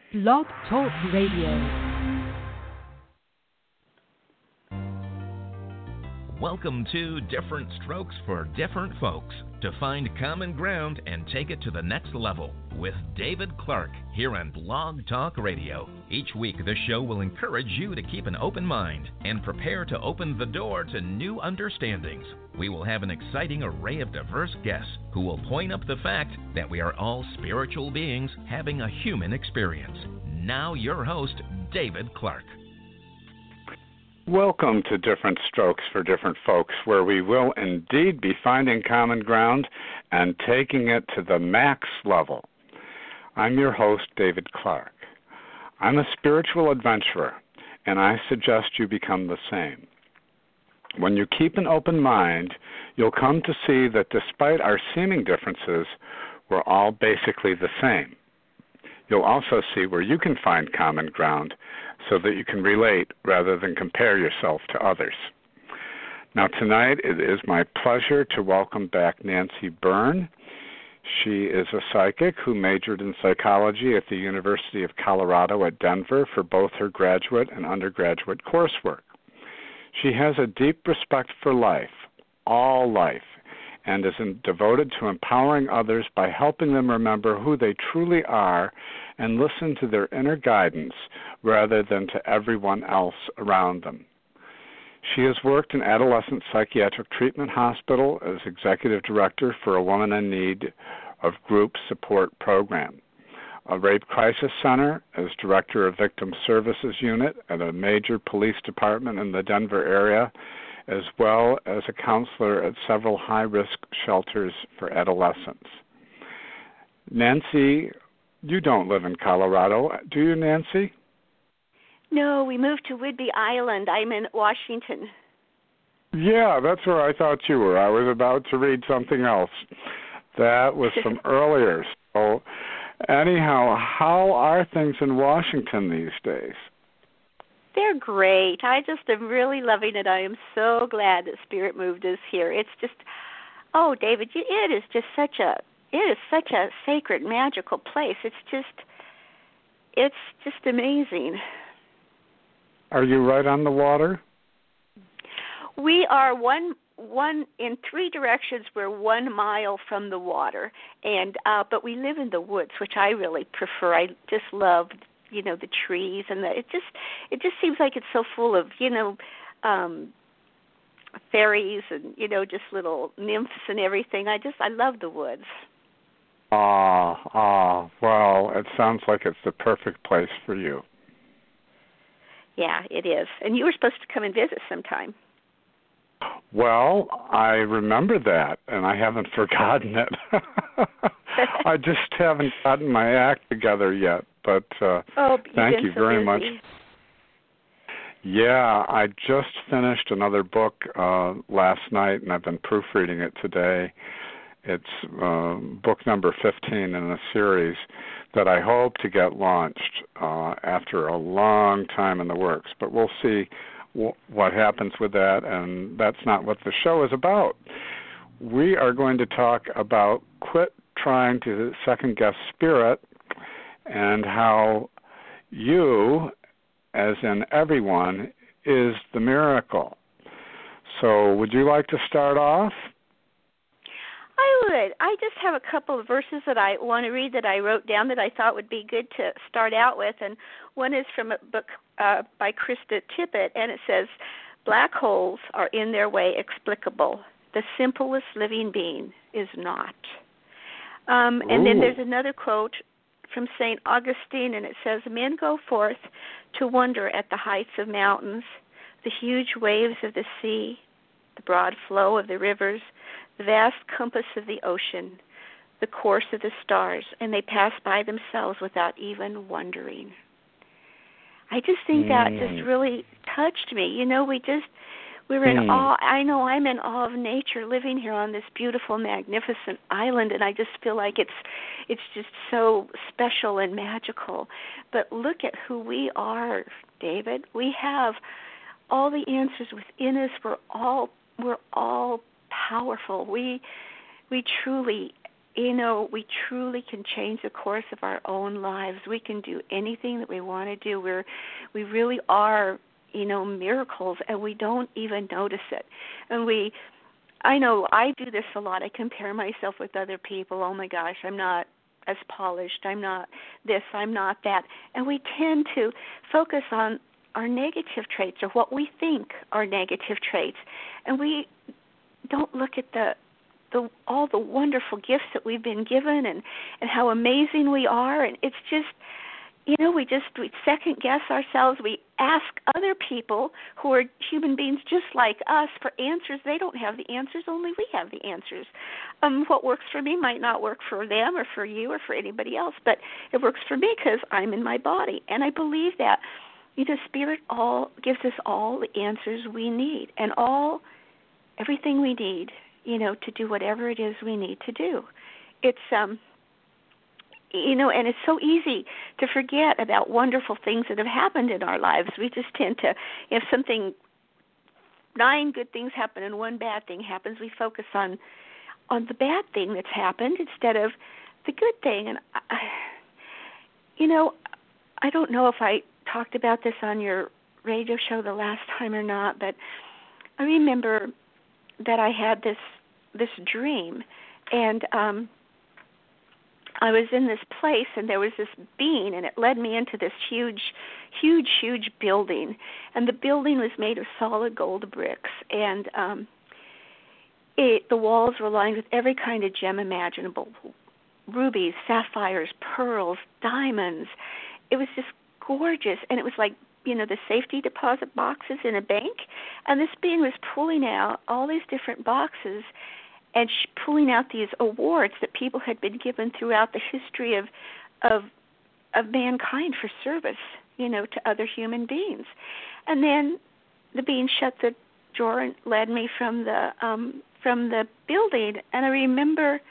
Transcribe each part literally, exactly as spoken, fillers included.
Blog Talk Radio. Welcome to Different Strokes for Different Folks, to find common ground and take it to the next level with David Clark here on Blog Talk Radio. Each week, this show will encourage you to keep an open mind and prepare to open the door to new understandings. We will have an exciting array of diverse guests who will point up the fact that we are all spiritual beings having a human experience. Now, your host, David Clark. Welcome to Different Strokes for Different Folks, where we will indeed be finding common ground and taking it to the max level. I'm your host, David Clark. I'm a spiritual adventurer, and I suggest you become the same. When you keep an open mind, you'll come to see that despite our seeming differences, we're all basically the same. You'll also see where you can find common ground so that you can relate rather than compare yourself to others. Now, tonight it is my pleasure to welcome back Nancy Byrne. She is a psychic who majored in psychology at the University of Colorado at Denver for both her graduate and undergraduate coursework. She has a deep respect for life, all life, and is devoted to empowering others by helping them remember who they truly are and listen to their inner guidance rather than to everyone else around them. She has worked in adolescent psychiatric treatment hospital as executive director for a Woman in Need of Group Support Program, a rape crisis center as director of victim services unit at a major police department in the Denver area, as well as a counselor at several high-risk shelters for adolescents. Nancy, you don't live in Colorado, do you, Nancy? No, we moved to Whidbey Island. I'm in Washington. Yeah, that's where I thought you were. I was about to read something else. That was from earlier. So anyhow, how are things in Washington these days? They're great. I just am really loving it. I am so glad that Spirit moved us here. It's just, oh, David, it is just such a, it is such a sacred, magical place. It's just, it's just amazing. Are you right on the water? We are one, one in three directions. We're one mile from the water, and uh, but we live in the woods, which I really prefer. I just love, you know, the trees, and the, it just it just seems like it's so full of, you know, um, fairies and, you know, just little nymphs and everything. I just I love the woods. Ah, ah, well, it sounds like it's the perfect place for you. Yeah, it is. And you were supposed to come and visit sometime. Well, I remember that, and I haven't forgotten it. I just haven't gotten my act together yet, but uh, oh, thank you so very busy. much. Yeah, I just finished another book uh, last night, and I've been proofreading it today. It's uh, book number fifteen in a series that I hope to get launched uh, after a long time in the works, but we'll see w- what happens with that, and that's not what the show is about. We are going to talk about quit trying to second-guess spirit and how you, as in everyone, is the miracle. So would you like to start off? I would. I just have a couple of verses that I want to read that I wrote down that I thought would be good to start out with. And one is from a book uh, by Krista Tippett, and it says, "Black holes are in their way explicable. The simplest living being is not." Um, and then there's another quote from Saint Augustine, and it says, "Men go forth to wonder at the heights of mountains, the huge waves of the sea, the broad flow of the rivers, the vast compass of the ocean, the course of the stars, and they pass by themselves without even wondering." I just think mm. that just really touched me. You know, we just, we're in mm. awe. I know I'm in awe of nature living here on this beautiful, magnificent island, and I just feel like it's it's just so special and magical. But look at who we are, David. We have all the answers within us. We're all we're all powerful. We we truly you know, we truly can change the course of our own lives. We can do anything that we want to do. We're, we really are, you know, miracles, and we don't even notice it. And we, I know I do this a lot. I compare myself with other people. Oh, my gosh, I'm not as polished. I'm not this. I'm not that. And we tend to focus on our negative traits or what we think are negative traits. And we don't look at the The, all the wonderful gifts that we've been given and, and how amazing we are. And it's just, you know, we just we second guess ourselves. We ask other people who are human beings just like us for answers. They don't have the answers. Only we have the answers. Um, what works for me might not work for them or for you or for anybody else, but it works for me because I'm in my body. And I believe that, you know, Spirit all gives us all the answers we need and all, everything we need, you know, to do whatever it is we need to do. It's, um, you know, and it's so easy to forget about wonderful things that have happened in our lives. We just tend to, if something, nine good things happen and one bad thing happens, we focus on on the bad thing that's happened instead of the good thing. And, I, you know, I don't know if I talked about this on your radio show the last time or not, but I remember that I had this this dream, and um, I was in this place, and there was this beam, and it led me into this huge, huge, huge building, and the building was made of solid gold bricks, and um, it, the walls were lined with every kind of gem imaginable, rubies, sapphires, pearls, diamonds. It was just gorgeous, and it was like, you know, the safety deposit boxes in a bank, and this being was pulling out all these different boxes and sh- pulling out these awards that people had been given throughout the history of of of mankind for service, you know, to other human beings. And then the being shut the drawer and led me from the um, from the building, and I remember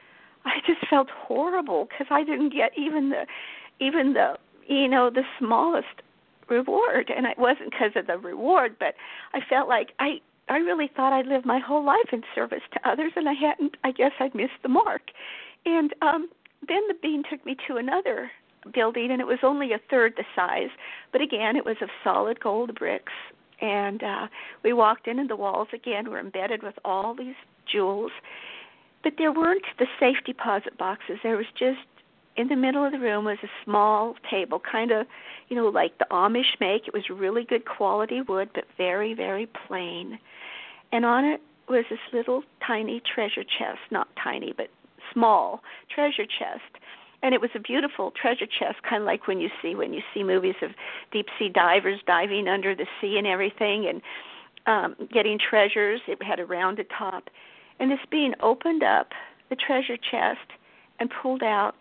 I just felt horrible because I didn't get even the even the you know the smallest reward, and it wasn't because of the reward, but I felt like I I really thought I'd lived my whole life in service to others, and I hadn't. I guess I'd missed the mark. And um, then the bean took me to another building, and it was only a third the size, but again, it was of solid gold bricks. And uh, we walked in, and the walls again were embedded with all these jewels, but there weren't the safe deposit boxes. There was just, in the middle of the room was a small table, kind of, you know, like the Amish make. It was really good quality wood, but very, very plain. And on it was this little tiny treasure chest, not tiny, but small treasure chest. And it was a beautiful treasure chest, kind of like when you see when you see movies of deep sea divers diving under the sea and everything and um, getting treasures. It had a rounded top. And this being opened up the treasure chest and pulled out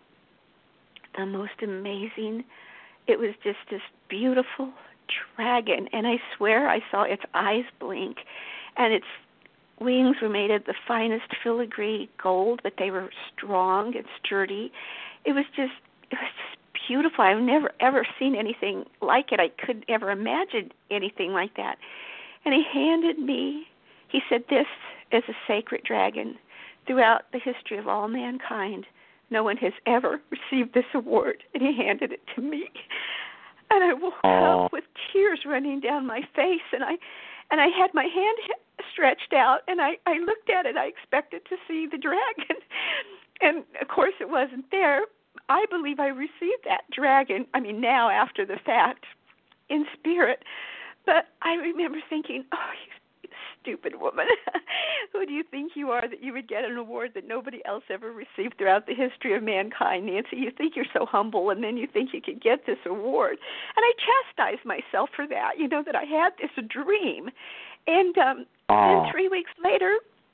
the most amazing, it was just this beautiful dragon, and I swear I saw its eyes blink, and its wings were made of the finest filigree gold, but they were strong and sturdy. It was just, it was just beautiful. I've never ever seen anything like it. I couldn't ever imagine anything like that. And he handed me, he said, "This is a sacred dragon. Throughout the history of all mankind, no one has ever received this award," and he handed it to me. And I woke Aww. up with tears running down my face, and I and I had my hand stretched out, and I, I looked at it. I expected to see the dragon, and of course it wasn't there. I believe I received that dragon, I mean now after the fact, in spirit. But I remember thinking, oh, you stupid woman. Who do you think you are that you would get an award that nobody else ever received throughout the history of mankind, Nancy? You think you're so humble, and then you think you could get this award. And I chastised myself for that, you know, that I had this dream. And um, oh. then three weeks later,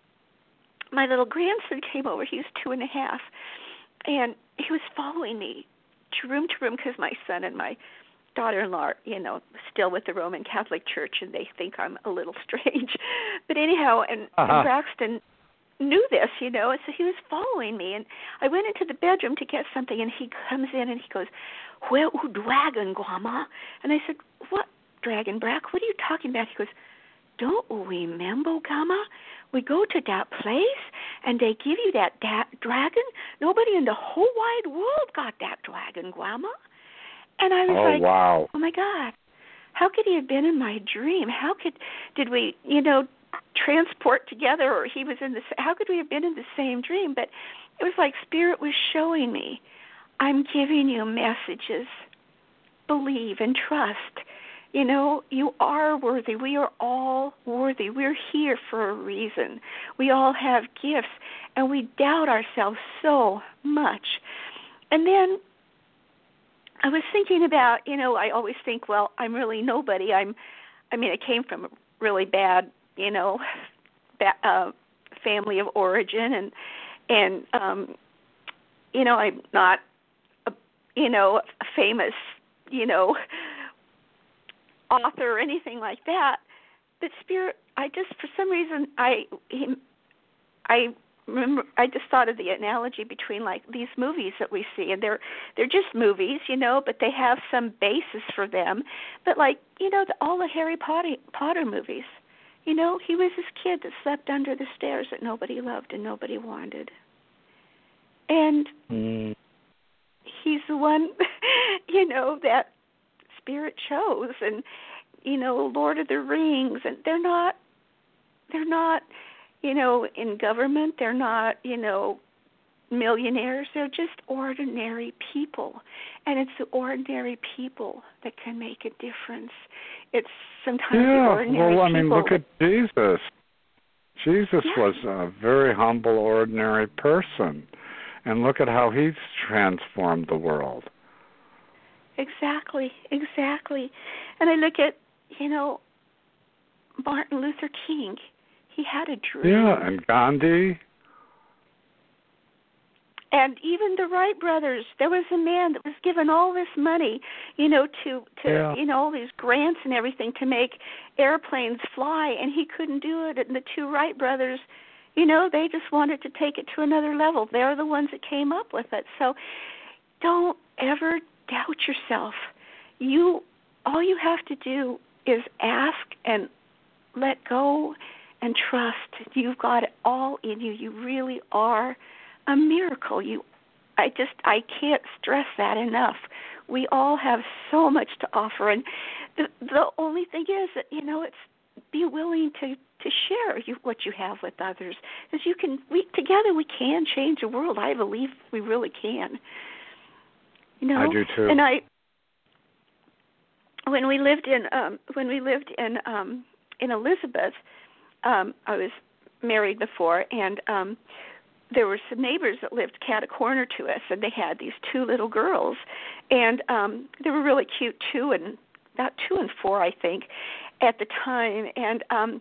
my little grandson came over. He was two and a half. And he was following me to room to room because my son and my daughter-in-law, you know, still with the Roman Catholic Church, and they think I'm a little strange. But anyhow, and, uh-huh. and Braxton knew this, you know, and so he was following me. And I went into the bedroom to get something, and he comes in and he goes, "Where u dragon, Grandma?" And I said, "What dragon, Brack? What are you talking about?" He goes, don't remember, Gamma? We go to that place, and they give you that da- dragon. Nobody in the whole wide world got that dragon, Grandma. And I was oh, like, wow. oh, my God. How could he have been in my dream? How could, did we, you know, transport together, or he was in the, how could we have been in the same dream? But it was like Spirit was showing me, I'm giving you messages. Believe and trust. You know, you are worthy. We are all worthy. We're here for a reason. We all have gifts, and we doubt ourselves so much. And then I was thinking about, you know, I always think, well, I'm really nobody. I'm, I mean, I came from a really bad, you know, ba- uh, family of origin, and and um, you know, I'm not, a, you know, a famous, you know, author or anything like that. But Spirit, I just, for some reason, I, he, I remember, I just thought of the analogy between like these movies that we see, and they're they're just movies, you know, but they have some basis for them. But like, you know, the, all the Harry Potter, Potter movies, you know, he was this kid that slept under the stairs that nobody loved and nobody wanted, and mm. he's the one, you know, that Spirit chose. And you know, Lord of the Rings, and they're not, they're not, you know, in government. They're not, you know, millionaires. They're just ordinary people, and it's the ordinary people that can make a difference. It's sometimes yeah, the ordinary well, I mean, people. look at Jesus. Jesus yeah. was a very humble, ordinary person, and look at how he's transformed the world. Exactly, exactly. And I look at, you know, Martin Luther King. He had a dream. Yeah, and Gandhi. And even the Wright brothers. There was a man that was given all this money, you know, to, to yeah. you know, all these grants and everything to make airplanes fly, and he couldn't do it. And the two Wright brothers, you know, they just wanted to take it to another level. They're the ones that came up with it. So don't ever doubt yourself. You, all you have to do is ask and let go and trust. You've got it all in you. You really are a miracle. You, I just, I can't stress that enough. We all have so much to offer, and the the only thing is that, you know, it's be willing to to share you, what you have with others, because you can. We together we can change the world. I believe we really can. You know, I do too. And I, when we lived in um, when we lived in um, in Elizabeth, um, I was married before, and um, there were some neighbors that lived cat a corner to us, and they had these two little girls, and um, they were really cute too, and about two and four, I think, at the time. And um,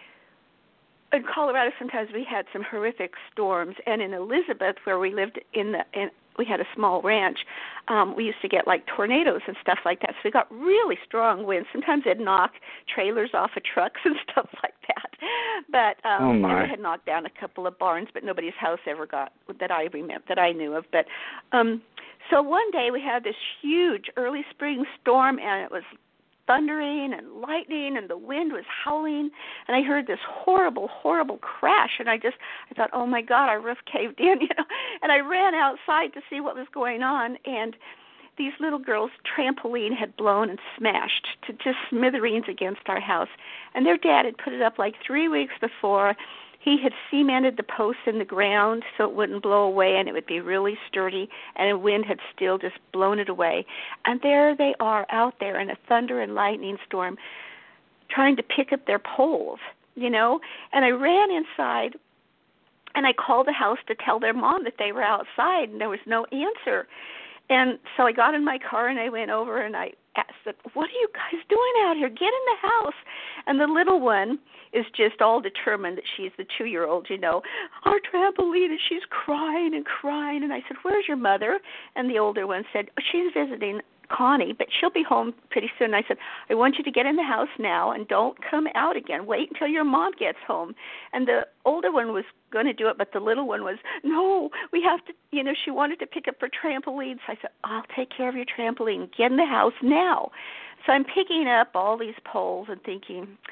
in Colorado, sometimes we had some horrific storms, and in Elizabeth, where we lived in the in we had a small ranch, um, we used to get like tornadoes and stuff like that. So we got really strong winds. Sometimes they'd knock trailers off of trucks and stuff like that. But um, oh my. and we had knocked down a couple of barns, but nobody's house ever got that I remember that I knew of. But um, so one day we had this huge early spring storm, and it was thundering and lightning, and the wind was howling, and I heard this horrible, horrible crash, and I just, I thought, oh my God, our roof caved in, you know, and I ran outside to see what was going on, and these little girls' trampoline had blown and smashed to just smithereens against our house, and their dad had put it up like three weeks before. He had cemented the posts in the ground so it wouldn't blow away and it would be really sturdy, and the wind had still just blown it away. And there they are out there in a thunder and lightning storm trying to pick up their poles, you know. And I ran inside and I called the house to tell their mom that they were outside, and there was no answer. And so I got in my car and I went over and I asked them, what are you guys doing out here? Get in the house. And the little one is just all determined that she's the two-year-old, you know. Our trampoline, and she's crying and crying. And I said, where's your mother? And the older one said, oh, she's visiting Connie, but she'll be home pretty soon. I said, I want you to get in the house now and don't come out again. Wait until your mom gets home. And the older one was going to do it, but the little one was, no, we have to, you know, she wanted to pick up her trampoline. So I said, I'll take care of your trampoline. Get in the house now. So I'm picking up all these poles and thinking,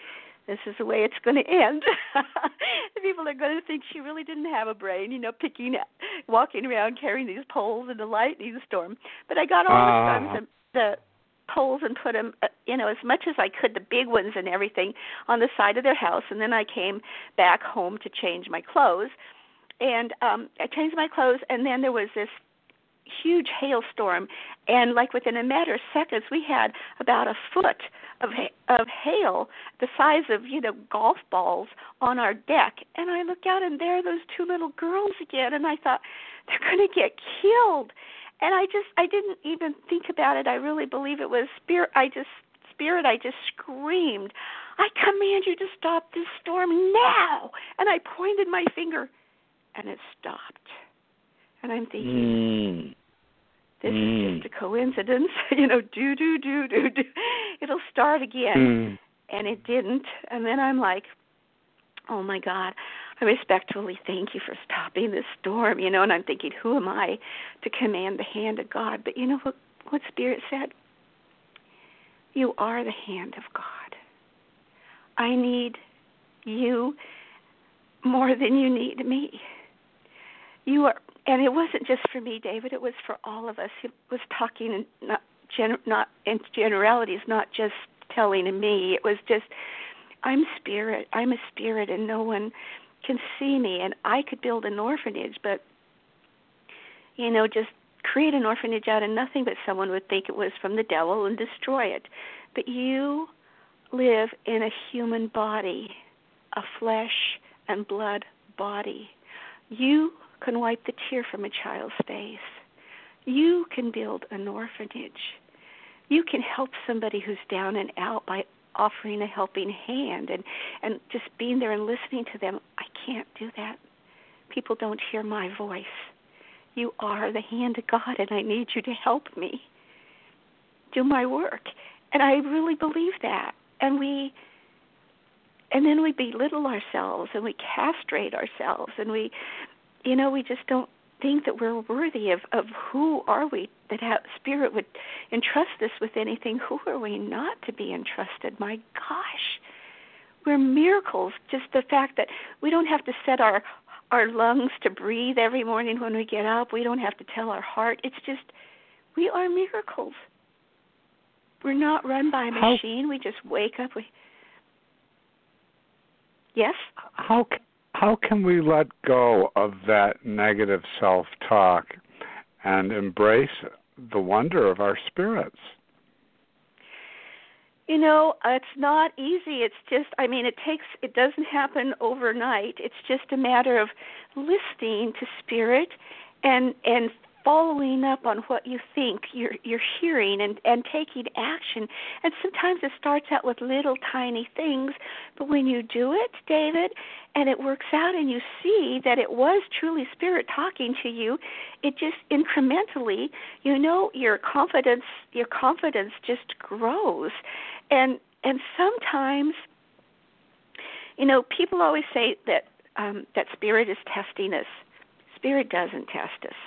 this is the way it's going to end. People are going to think she really didn't have a brain, you know, picking, walking around carrying these poles in the lightning storm. But I got all uh. the sons and the poles and put them, you know, as much as I could, the big ones and everything, on the side of their house. And then I came back home to change my clothes. And um, I changed my clothes, and then there was this huge hailstorm, and like within a matter of seconds, we had about a foot of of hail, the size of, you know, golf balls on our deck. And I looked out, and there are those two little girls again, and I thought, they're going to get killed. And I just, I didn't even think about it. I really believe it was spirit. I just, spirit, I just screamed, I command you to stop this storm now. And I pointed my finger, and it stopped. And I'm thinking, mm. this mm. is just a coincidence. You know, do, do, do, do, do. It'll start again. Mm. And it didn't. And then I'm like, oh, my God, I respectfully thank you for stopping this storm. You know, and I'm thinking, who am I to command the hand of God? But you know what, what Spirit said? You are the hand of God. I need you more than you need me. You are. And it wasn't just for me, David. It was for all of us. He was talking in not, gen, not in generalities, not just telling me. It was just, I'm spirit. I'm a spirit, and no one can see me. And I could build an orphanage, but, you know, just create an orphanage out of nothing, but someone would think it was from the devil and destroy it. But you live in a human body, a flesh and blood body. You can wipe the tear from a child's face. You can build an orphanage. You can help somebody who's down and out by offering a helping hand and, and just being there and listening to them. I can't do that. People don't hear my voice. You are the hand of God, and I need you to help me do my work. And I really believe that. And we, and then we belittle ourselves, and we castrate ourselves, and we, you know, we just don't think that we're worthy of, of who are we, that have, Spirit would entrust us with anything. Who are we not to be entrusted? My gosh, we're miracles. Just the fact that we don't have to set our our lungs to breathe every morning when we get up. We don't have to tell our heart. It's just, we are miracles. We're not run by a machine. How, we just wake up. We, yes? How How can we let go of that negative self-talk and embrace the wonder of our spirits? You know, it's not easy. It's just, I mean, it takes, it doesn't happen overnight. It's just a matter of listening to Spirit and and following up on what you think you're you're hearing and, and taking action. And sometimes it starts out with little tiny things, but when you do it, David, and it works out and you see that it was truly Spirit talking to you, it just incrementally, you know, your confidence your confidence just grows. And and sometimes, you know, people always say that um, that Spirit is testing us. Spirit doesn't test us.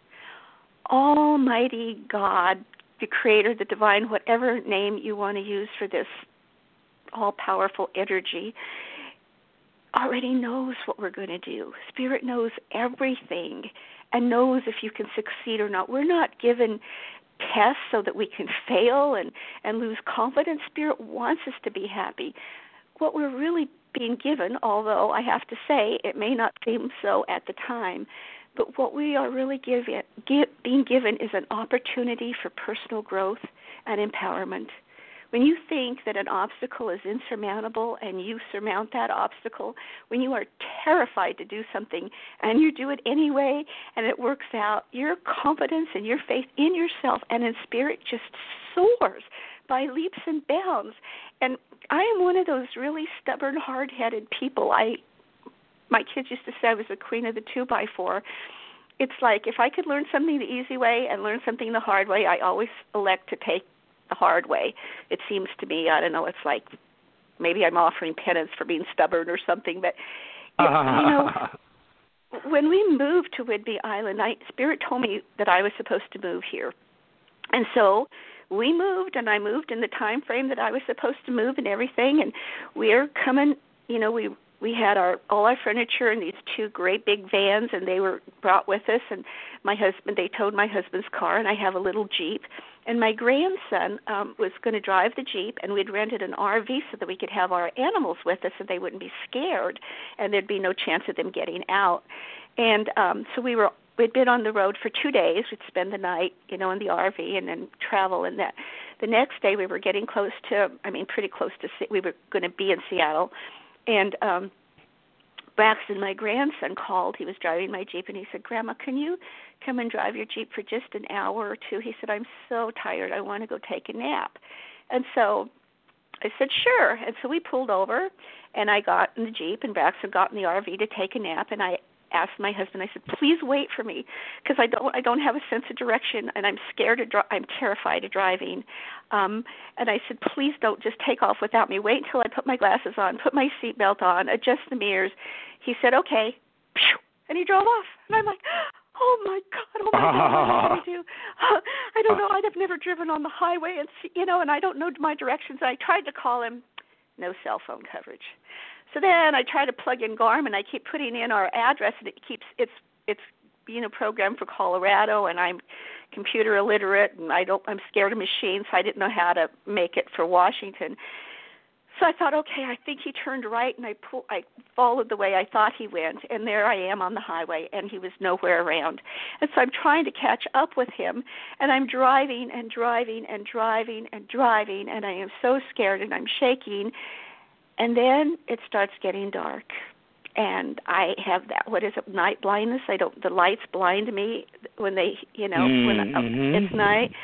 Almighty God, the Creator, the Divine, whatever name you want to use for this all-powerful energy, already knows what we're going to do. Spirit knows everything and knows if you can succeed or not. We're not given tests so that we can fail and, and lose confidence. Spirit wants us to be happy. What we're really being given, although I have to say it may not seem so at the time, but what we are really give it, give, being given is an opportunity for personal growth and empowerment. When you think that an obstacle is insurmountable and you surmount that obstacle, when you are terrified to do something and you do it anyway and it works out, your confidence and your faith in yourself and in Spirit just soars by leaps and bounds. And I am one of those really stubborn, hard-headed people. I My kids used to say I was the queen of the two-by-four. It's like if I could learn something the easy way and learn something the hard way, I always elect to take the hard way. It seems to me, I don't know, it's like maybe I'm offering penance for being stubborn or something, but, it, uh. you know, when we moved to Whidbey Island, I, Spirit told me that I was supposed to move here. And so we moved, and I moved in the time frame that I was supposed to move and everything. And we're coming, you know, we we had our all our furniture in these two great big vans, and they were brought with us. And my husband, they towed my husband's car, and I have a little Jeep. And my grandson um, was going to drive the Jeep, and we'd rented an R V so that we could have our animals with us and they wouldn't be scared, and there'd be no chance of them getting out. And um, so we were, we'd been on the road for two days. We'd spend the night, you know, in the R V and then travel. And that the next day we were getting close to, I mean, pretty close to, we were going to be in Seattle. And um, Braxton, my grandson, called. He was driving my Jeep, and he said, Grandma, can you come and drive your Jeep for just an hour or two? He said, I'm so tired. I want to go take a nap. And so I said, sure. And so we pulled over, and I got in the Jeep, and Braxton got in the R V to take a nap, and I asked my husband, I said, please wait for me, because I don't I don't have a sense of direction, and I'm scared of dri- I'm terrified of driving. Um, and I said, please don't just take off without me. Wait until I put my glasses on, put my seatbelt on, adjust the mirrors. He said, okay. And he drove off. And I'm like, oh, my God, oh, my God, what do I do? I don't know. I'd have never driven on the highway, and you know, and I don't know my directions. I tried to call him. No cell phone coverage. So then I try to plug in Garmin. I keep putting in our address, and it keeps it's it's you know programmed for Colorado, and I'm computer illiterate, and I don't I'm scared of machines, so I didn't know how to make it for Washington. So I thought, okay, I think he turned right, and I pull, I followed the way I thought he went, and there I am on the highway, and he was nowhere around. And so I'm trying to catch up with him, and I'm driving and driving and driving and driving, and I am so scared, and I'm shaking. And then it starts getting dark, and I have that, what is it, night blindness? I don't, the lights blind me when they, you know, mm-hmm. when uh, it's night.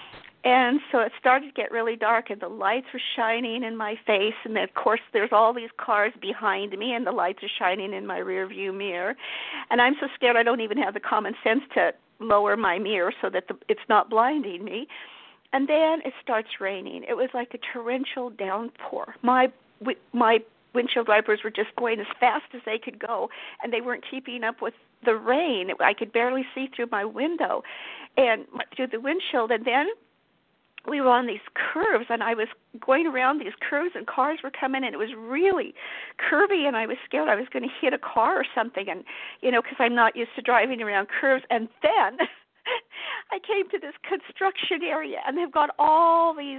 And so it started to get really dark, and the lights were shining in my face, and then, of course, there's all these cars behind me, and the lights are shining in my rear view mirror. And I'm so scared I don't even have the common sense to lower my mirror so that the, it's not blinding me. And then it starts raining. It was like a torrential downpour. My my windshield wipers were just going as fast as they could go, and they weren't keeping up with the rain. I could barely see through my window and through the windshield. And then we were on these curves, and I was going around these curves, and cars were coming, and it was really curvy, and I was scared I was going to hit a car or something, and, you know, because I'm not used to driving around curves. And then I came to this construction area, and they've got all these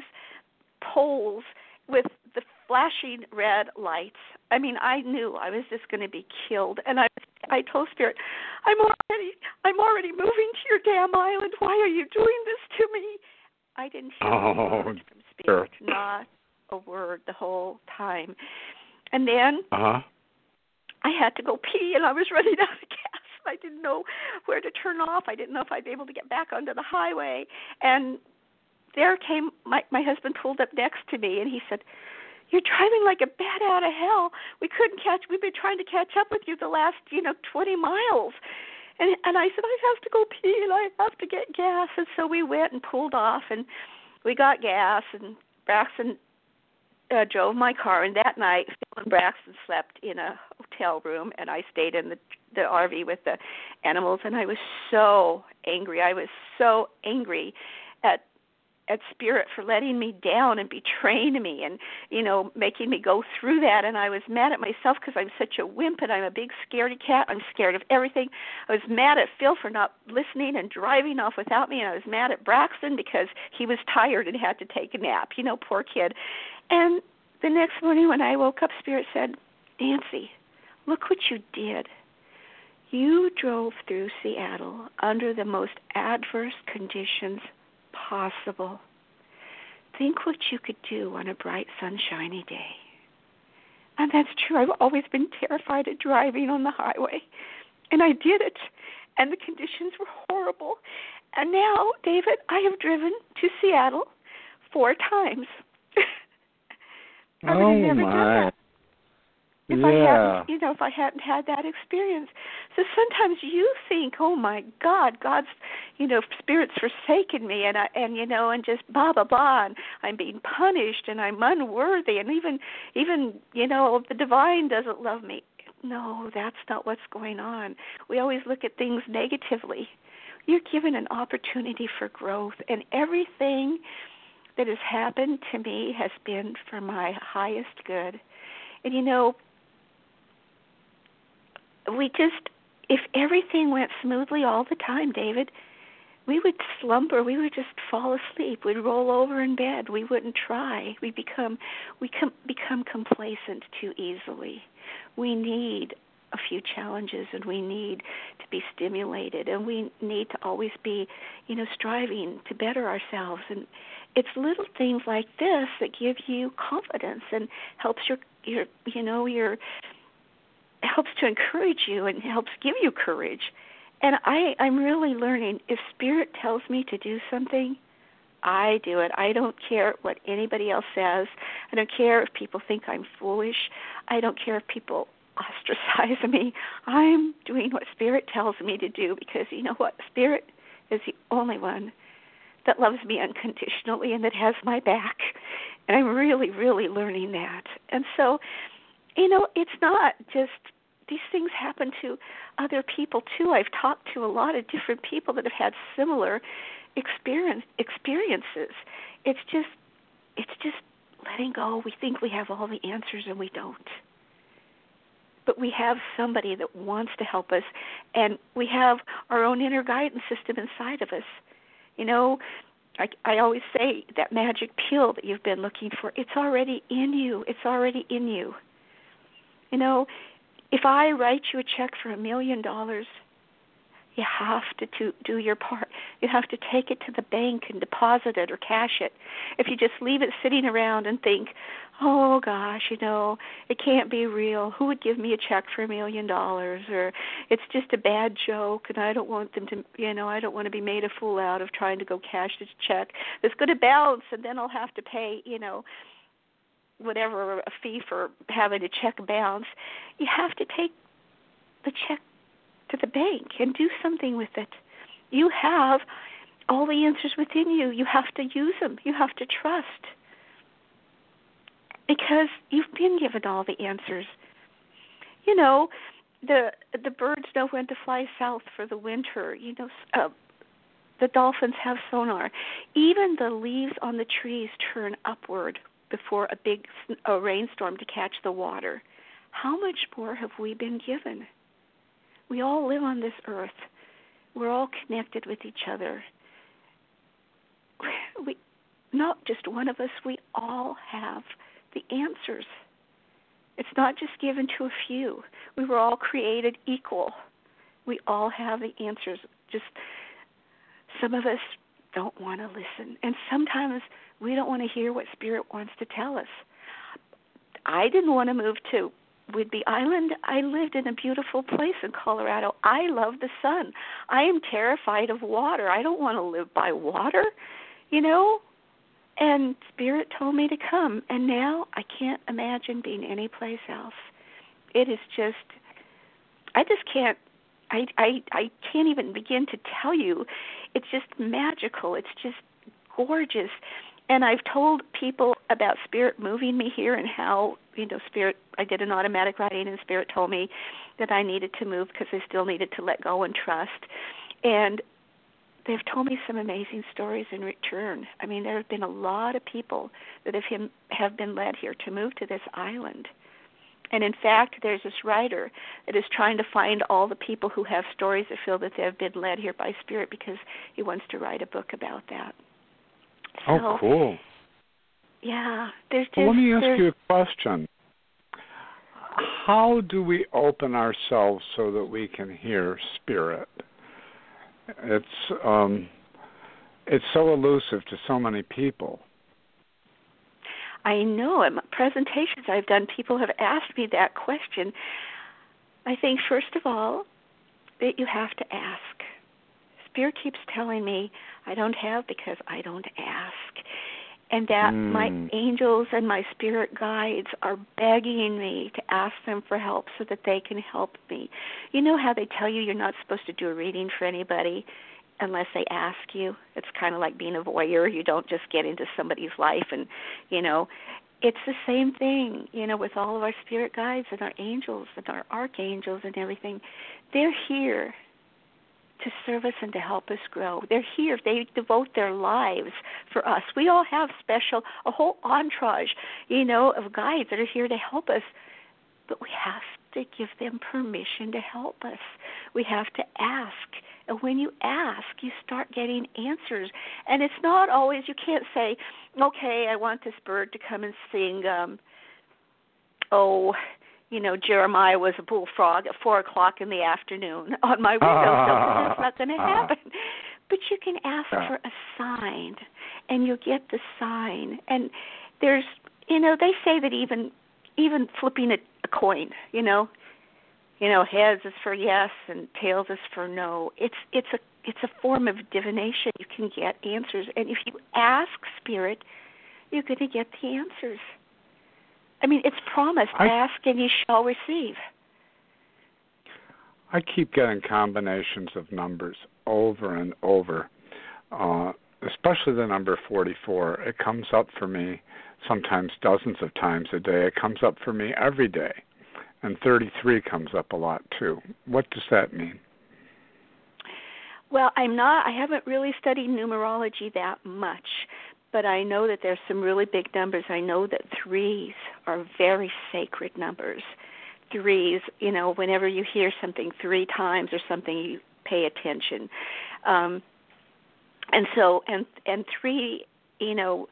poles with the flashing red lights. I mean, I knew I was just going to be killed, and I I told Spirit, I'm already I'm already moving to your damn island. Why are you doing this to me? I didn't hear oh, a word from Spirit, sure. Not a word the whole time. And then uh-huh. I had to go pee, and I was running out of gas. I didn't know where to turn off. I didn't know if I'd be able to get back onto the highway. And there came, my, my husband pulled up next to me, and he said, you're driving like a bat out of hell. We couldn't catch, we've been trying to catch up with you the last, you know, twenty miles. And and I said, I have to go pee, and I have to get gas. And so we went and pulled off, and we got gas, and Braxton uh, drove my car. And that night, Phil and Braxton slept in a hotel room, and I stayed in the, the R V with the animals. And I was so angry. I was so angry at at Spirit for letting me down and betraying me and, you know, making me go through that. And I was mad at myself because I'm such a wimp, and I'm a big scaredy cat. I'm scared of everything. I was mad at Phil for not listening and driving off without me, and I was mad at Braxton because he was tired and had to take a nap. You know, poor kid. And the next morning when I woke up, Spirit said, Nancy, look what you did. You drove through Seattle under the most adverse conditions possible. Think what you could do on a bright, sunshiny day. And that's true. I've always been terrified of driving on the highway. And I did it. And the conditions were horrible. And now, David, I have driven to Seattle four times. I would oh have never my. done that. If yeah. I hadn't, you know, if I hadn't had that experience. So sometimes you think, oh my God, God's, you know, Spirit's forsaken me, and I, and you know, and just blah blah blah, and I'm being punished, and I'm unworthy, and even, even, you know, the divine doesn't love me. No, that's not what's going on. We always look at things negatively. You're given an opportunity for growth, and everything that has happened to me has been for my highest good. And you know, we just, if everything went smoothly all the time, David, we would slumber. We would just fall asleep. We'd roll over in bed. We wouldn't try. We become, we com- become complacent too easily. We need a few challenges, and we need to be stimulated, and we need to always be, you know, striving to better ourselves. And it's little things like this that give you confidence and helps your, your, you know, your, helps to encourage you and helps give you courage. And I, I'm really learning, if Spirit tells me to do something, I do it. I don't care what anybody else says. I don't care if people think I'm foolish. I don't care if people ostracize me. I'm doing what Spirit tells me to do, because you know what? Spirit is the only one that loves me unconditionally and that has my back. And I'm really, really learning that. And so, you know, it's not just, these things happen to other people too. I've talked to a lot of different people that have had similar experience experiences. It's just it's just letting go. We think we have all the answers and we don't. But we have somebody that wants to help us, and we have our own inner guidance system inside of us. You know, I, I always say that magic pill that you've been looking for, it's already in you. It's already in you. You know, if I write you a check for a million dollars, you have to, to do your part. You have to take it to the bank and deposit it or cash it. If you just leave it sitting around and think, oh, gosh, you know, it can't be real. Who would give me a check for a million dollars? Or it's just a bad joke, and I don't want them to, you know, I don't want to be made a fool out of trying to go cash this check. It's going to bounce, and then I'll have to pay, you know, whatever, a fee for having a check bounce. You have to take the check to the bank and do something with it. You have all the answers within you. You have to use them. You have to trust, because you've been given all the answers. You know, the the birds know when to fly south for the winter. You know, uh, the dolphins have sonar. Even the leaves on the trees turn upward before a big a rainstorm to catch the water. How much more have we been given? We all live on this earth. We're all connected with each other. We, not just one of us, we all have the answers. It's not just given to a few. We were all created equal. We all have the answers. Just some of us don't want to listen. And sometimes we don't want to hear what Spirit wants to tell us. I didn't want to move to Whidbey Island. I lived in a beautiful place in Colorado. I love the sun. I am terrified of water. I don't want to live by water, you know? And Spirit told me to come, and now I can't imagine being anyplace else. It is just, I just can't, I, I, I can't even begin to tell you. It's just magical. It's just gorgeous. And I've told people about Spirit moving me here and how, you know, Spirit, I did an automatic writing and Spirit told me that I needed to move because I still needed to let go and trust. And they've told me some amazing stories in return. I mean, there have been a lot of people that have, him, have been led here to move to this island. And in fact, there's this writer that is trying to find all the people who have stories that feel that they have been led here by Spirit, because he wants to write a book about that. Oh, so, cool. Yeah. There's just, well, let me ask there's... you a question. How do we open ourselves so that we can hear Spirit? It's um, it's so elusive to so many people. I know. In presentations I've done, people have asked me that question. I think, first of all, that you have to ask. Spirit keeps telling me I don't have because I don't ask. And that mm. my angels and my spirit guides are begging me to ask them for help so that they can help me. You know how they tell you you're not supposed to do a reading for anybody unless they ask you? It's kind of like being a voyeur. You don't just get into somebody's life and, you know, it's the same thing, you know, with all of our spirit guides and our angels and our archangels and everything. They're here to serve us and to help us grow. They're here. They devote their lives for us. We all have special, a whole entourage, you know, of guides that are here to help us, but we have to give them permission to help us. We have to ask. And when you ask, you start getting answers. And it's not always, you can't say, okay, I want this bird to come and sing, um, oh, you know, Jeremiah was a bullfrog at four o'clock in the afternoon on my windowsill. That's not going to happen. But you can ask for a sign, and you'll get the sign. And there's, you know, they say that even even flipping a, a coin, you know, you know, heads is for yes and tails is for no. It's it's a it's a form of divination. You can get answers, and if you ask Spirit, you're going to get the answers. I mean, it's promised, I, ask and you shall receive. I keep getting combinations of numbers over and over, uh, especially the number forty-four. It comes up for me sometimes dozens of times a day. It comes up for me every day. And thirty-three comes up a lot, too. What does that mean? Well, I'm not, I haven't really studied numerology that much, but I know that there's some really big numbers. I know that threes are very sacred numbers. Threes, you know, whenever you hear something three times or something, you pay attention. Um, and so, and and three, you know,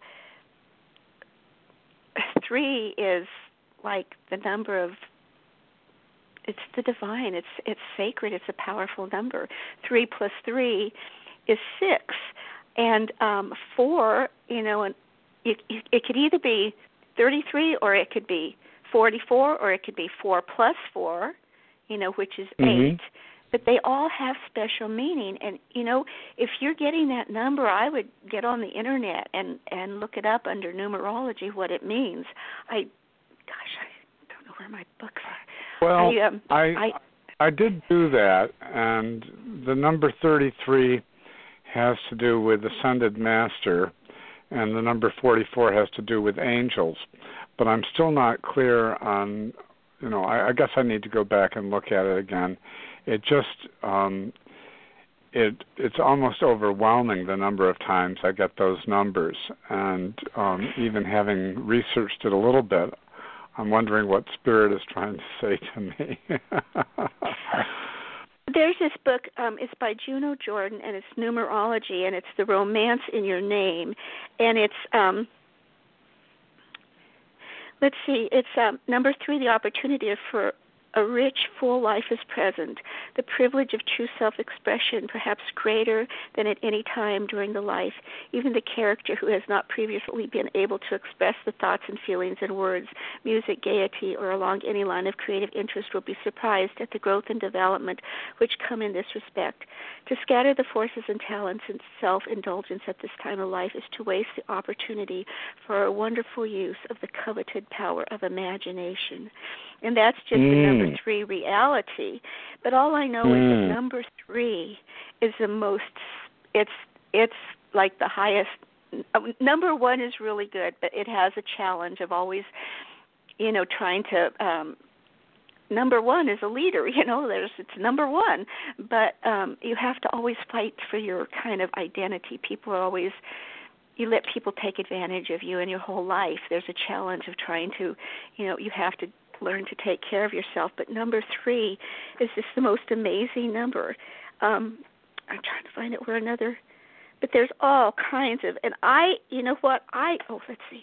three is like the number of, it's the divine. It's it's sacred. It's a powerful number. Three plus three is six. And um, four, you know, and it, it could either be thirty-three or it could be forty-four or it could be four plus four, you know, which is mm-hmm. eight. But they all have special meaning. And, you know, if you're getting that number, I would get on the Internet and, and look it up under numerology, what it means. I, gosh, I don't know where my books are. Well, I, um, I, I, I did do that, and the number thirty-three has to do with Ascended Master, and the number forty-four has to do with angels. But I'm still not clear on, you know, I, I guess I need to go back and look at it again. It just, um, it it's almost overwhelming the number of times I get those numbers. And um, even having researched it a little bit, I'm wondering what Spirit is trying to say to me. There's this book, um, it's by Juno Jordan, and it's numerology, and it's The Romance in Your Name. And it's, um, let's see, it's um, number three, the opportunity for a rich, full life is present. The privilege of true self-expression, perhaps greater than at any time during the life. Even the character who has not previously been able to express the thoughts and feelings in words, music, gaiety, or along any line of creative interest will be surprised at the growth and development which come in this respect. To scatter the forces and talents and self-indulgence at this time of life is to waste the opportunity for a wonderful use of the coveted power of imagination. And that's just mm. the number three reality. But all I know mm. is that number three is the most, it's it's like the highest. Number one is really good, but it has a challenge of always, you know, trying to, um, number one is a leader, you know, there's it's number one. But um, you have to always fight for your kind of identity. People are always, you let people take advantage of you in your whole life. There's a challenge of trying to, you know, you have to learn to take care of yourself. But number three is just the most amazing number. Um, I'm trying to find it where another, but there's all kinds of, and I, you know what, I, oh, let's see.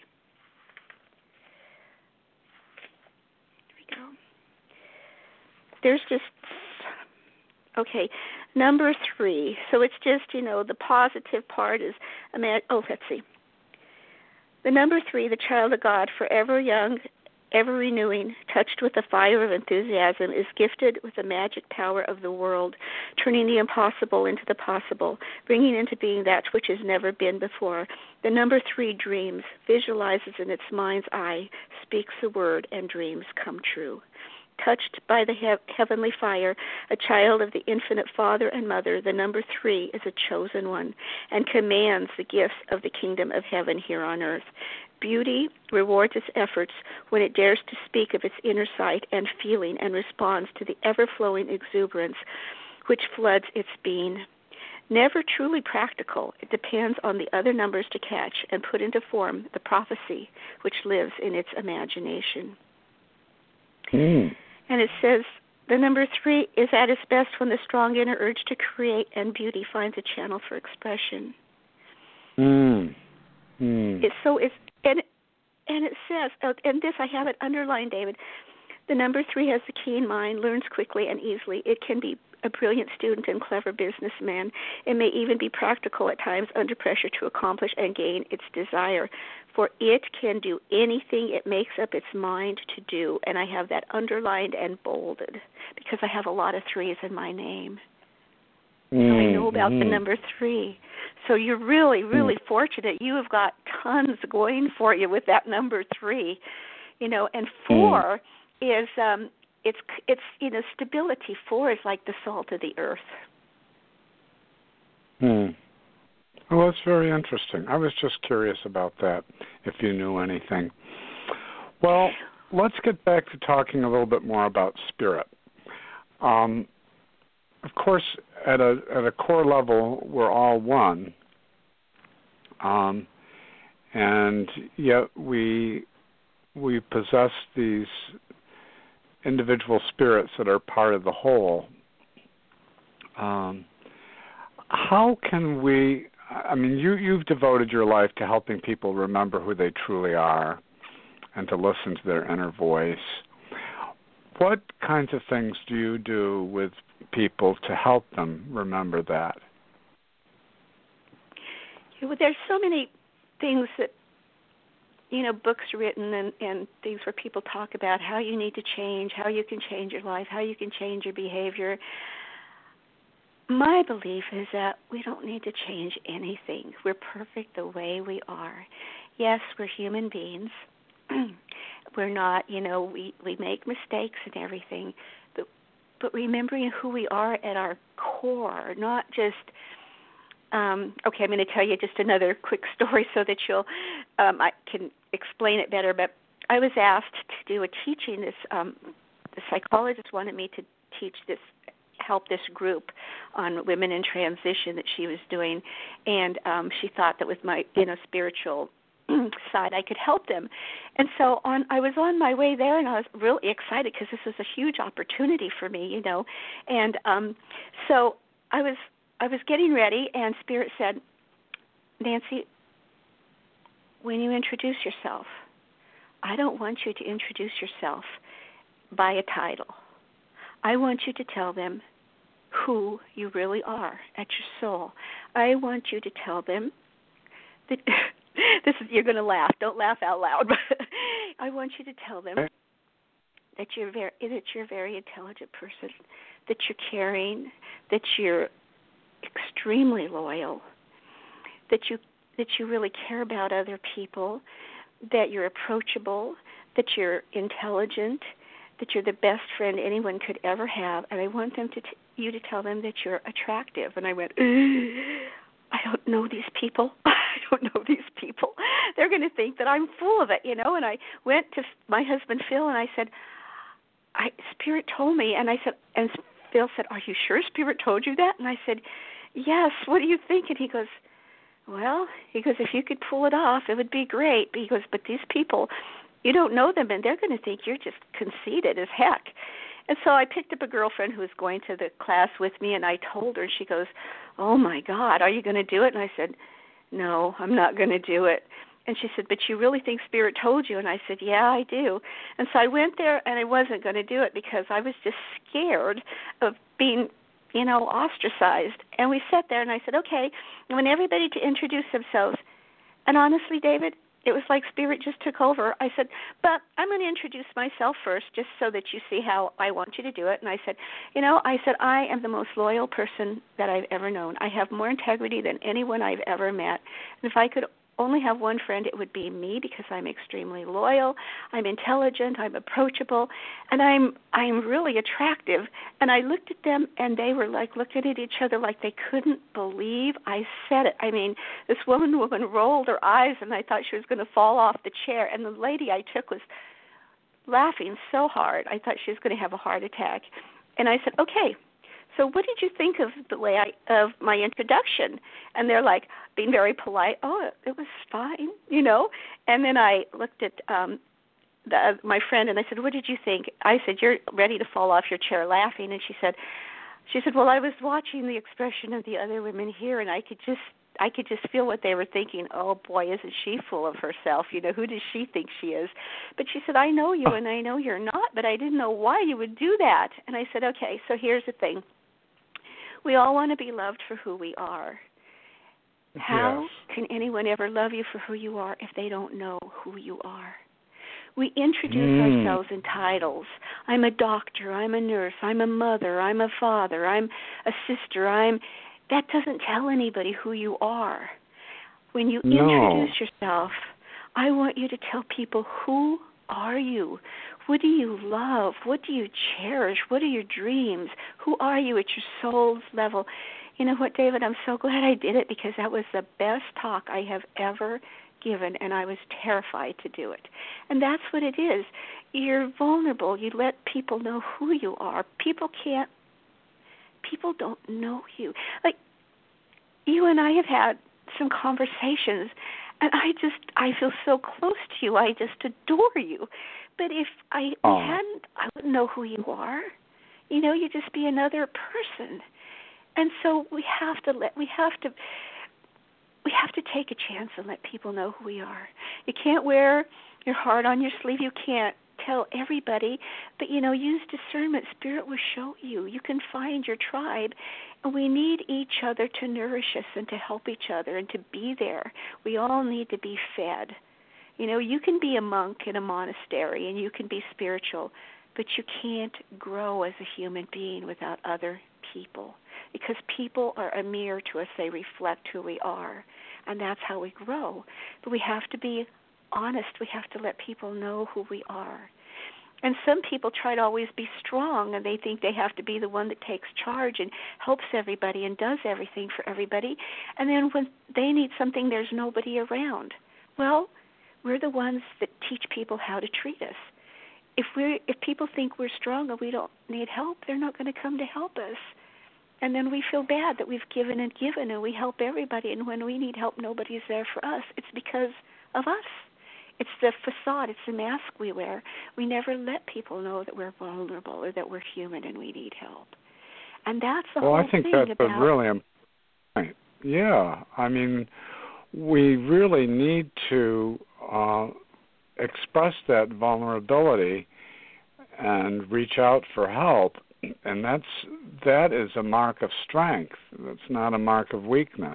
Here we go. There's just, okay, number three. So it's just, you know, the positive part is, oh, let's see. The number three, the child of God, forever young, ever renewing, touched with the fire of enthusiasm, is gifted with the magic power of the world, turning the impossible into the possible, bringing into being that which has never been before. The number three dreams, visualizes in its mind's eye, speaks the word, and dreams come true. Touched by the he- heavenly fire, a child of the infinite Father and Mother, the number three is a chosen one and commands the gifts of the kingdom of heaven here on earth. Beauty rewards its efforts when it dares to speak of its inner sight and feeling and responds to the ever-flowing exuberance which floods its being. Never truly practical, it depends on the other numbers to catch and put into form the prophecy which lives in its imagination. Mm. And it says, the number three is at its best when the strong inner urge to create and beauty finds a channel for expression. Mm. Mm. It's so it's and and it says, and this I have it underlined, David. The number three has a keen mind, learns quickly and easily. It can be a brilliant student and clever businessman. It may even be practical at times under pressure to accomplish and gain its desire. For it can do anything it makes up its mind to do. And I have that underlined and bolded because I have a lot of threes in my name. Mm-hmm. So I know about the number three. So you're really, really mm-hmm. fortunate. You have got tons going for you with that number three. You know, and four mm-hmm. is um It's it's you know stability. Four is like the salt of the earth. Hmm. Well, that's very interesting. I was just curious about that. If you knew anything. Well, let's get back to talking a little bit more about spirit. Um, of course, at a at a core level, we're all one. Um, and yet we we possess these individual spirits that are part of the whole. Um, how can we, I mean, you, you've devoted your life to helping people remember who they truly are and to listen to their inner voice. What kinds of things do you do with people to help them remember that? Yeah, well, there's so many things that you know, books written and, and things where people talk about how you need to change, how you can change your life, how you can change your behavior. My belief is that we don't need to change anything. We're perfect the way we are. Yes, we're human beings. We're not, you know, we, we make mistakes and everything, but but remembering who we are at our core, not just Um, okay, I'm going to tell you just another quick story so that you'll, um, I can explain it better. But I was asked to do a teaching. This um, the psychologist wanted me to teach this, help this group on women in transition that she was doing, and um, she thought that with my, you know, spiritual side, I could help them. And so on, I was on my way there, and I was really excited because this was a huge opportunity for me, you know. And um, so I was. I was getting ready, and Spirit said, Nancy, when you introduce yourself, I don't want you to introduce yourself by a title. I want you to tell them who you really are at your soul. I want you to tell them that this is, you're going to laugh. Don't laugh out loud. I want you to tell them that you're very that you're a very intelligent person, that you're caring, that you're extremely loyal, that you that you really care about other people, that you're approachable, that you're intelligent, that you're the best friend anyone could ever have, and I want them to t- you to tell them that you're attractive. And I went, I don't know these people. I don't know these people. They're going to think that I'm full of it, you know. And I went to my husband Phil, and I said, I Spirit told me, and I said, and Phil said, are you sure Spirit told you that? And I said, yes, what do you think? And he goes, well, he goes, if you could pull it off, it would be great. He goes, but these people, you don't know them, and they're going to think you're just conceited as heck. And so I picked up a girlfriend who was going to the class with me, and I told her, and she goes, oh, my God, are you going to do it? And I said, no, I'm not going to do it. And she said, but you really think Spirit told you? And I said, yeah, I do. And so I went there, and I wasn't going to do it because I was just scared of being, you know, ostracized. And we sat there, and I said, okay, I want everybody to introduce themselves. And honestly, David, it was like Spirit just took over. I said, but I'm going to introduce myself first just so that you see how I want you to do it. And I said, you know, I said, I am the most loyal person that I've ever known. I have more integrity than anyone I've ever met. And if I could only have one friend, it would be me because I'm extremely loyal, I'm intelligent, I'm approachable, and I'm I'm really attractive. And I looked at them, and they were like looking at each other like they couldn't believe I said it. I mean, this woman woman rolled her eyes, and I thought she was going to fall off the chair. And the lady I took was laughing so hard, I thought she was going to have a heart attack. And I said, okay, so what did you think of the way I of my introduction? And they're like being very polite. Oh, it, it was fine, you know. And then I looked at um, the, uh, my friend and I said, what did you think? I said, you're ready to fall off your chair laughing. And she said, she said, well, I was watching the expression of the other women here, and I could just I could just feel what they were thinking. Oh, boy, isn't she full of herself? You know, who does she think she is? But she said, I know you, and I know you're not, but I didn't know why you would do that. And I said, okay, so here's the thing. We all want to be loved for who we are. How yes. can anyone ever love you for who you are if they don't know who you are? We introduce mm. ourselves in titles. I'm a doctor, I'm a nurse, I'm a mother, I'm a father, I'm a sister, I'm... That doesn't tell anybody who you are. When you no. introduce yourself, I want you to tell people, who are you? What do you love? What do you cherish? What are your dreams? Who are you at your soul's level? You know what, David, I'm so glad I did it because that was the best talk I have ever given, and I was terrified to do it. And that's what it is. You're vulnerable. You let people know who you are. People can't People don't know you. Like, you and I have had some conversations, and I just, I feel so close to you. I just adore you. But if I oh. hadn't, I wouldn't know who you are. You know, you'd just be another person. And so we have to let, we have to, we have to take a chance and let people know who we are. You can't wear your heart on your sleeve. You can't tell everybody, but, you know, use discernment. Spirit will show you. You can find your tribe, and we need each other to nourish us and to help each other and to be there. We all need to be fed. You know, you can be a monk in a monastery and you can be spiritual, but you can't grow as a human being without other people, because people are a mirror to us. They reflect who we are, and that's how we grow. But we have to be honest. We have to let people know who we are. And some people try to always be strong, and they think they have to be the one that takes charge and helps everybody and does everything for everybody. And then when they need something, there's nobody around. Well, we're the ones that teach people how to treat us. If we if people think we're strong and we don't need help, they're not going to come to help us. And then we feel bad that we've given and given and we help everybody, and when we need help, nobody's there for us. It's because of us. It's the facade, it's the mask we wear. We never let people know that we're vulnerable or that we're human and we need help. And that's the well, whole I think thing that's about... a really important point. Yeah, I mean, we really need to uh, express that vulnerability and reach out for help, and that's that is a mark of strength. That's not a mark of weakness.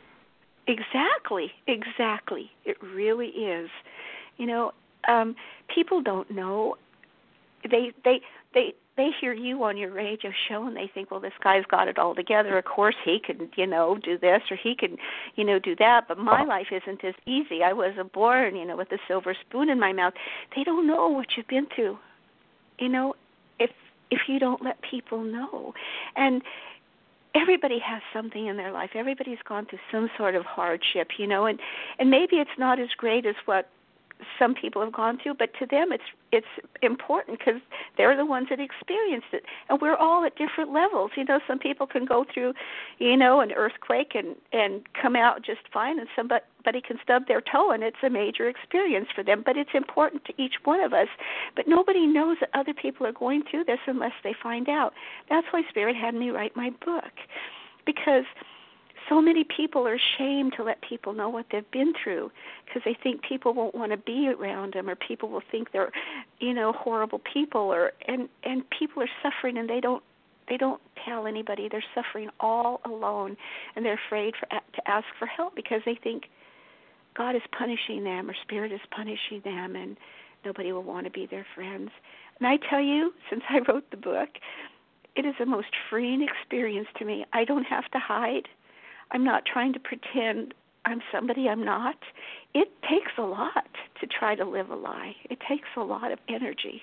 Exactly, exactly. It really is. You know, um, people don't know. They they they they hear you on your radio show and they think, well, this guy's got it all together. Of course, he can, you know, do this or he can, you know, do that. But my life isn't as easy. I wasn't born, you know, with a silver spoon in my mouth. They don't know what you've been through. You know, if if you don't let people know. And everybody has something in their life. Everybody's gone through some sort of hardship, you know, and, and maybe it's not as great as what some people have gone through, but to them it's it's important because they're the ones that experienced it. And we're all at different levels. You know, some people can go through, you know, an earthquake and, and come out just fine, and somebody can stub their toe, and it's a major experience for them. But it's important to each one of us. But nobody knows that other people are going through this unless they find out. That's why Spirit had me write my book, because so many people are ashamed to let people know what they've been through because they think people won't want to be around them, or people will think they're, you know, horrible people, or and and people are suffering and they don't they don't tell anybody. They're suffering all alone, and they're afraid for, to ask for help because they think God is punishing them or Spirit is punishing them, and nobody will want to be their friends. And I tell you, since I wrote the book, it is the most freeing experience to me. I don't have to hide. I'm not trying to pretend I'm somebody I'm not. It takes a lot to try to live a lie. It takes a lot of energy.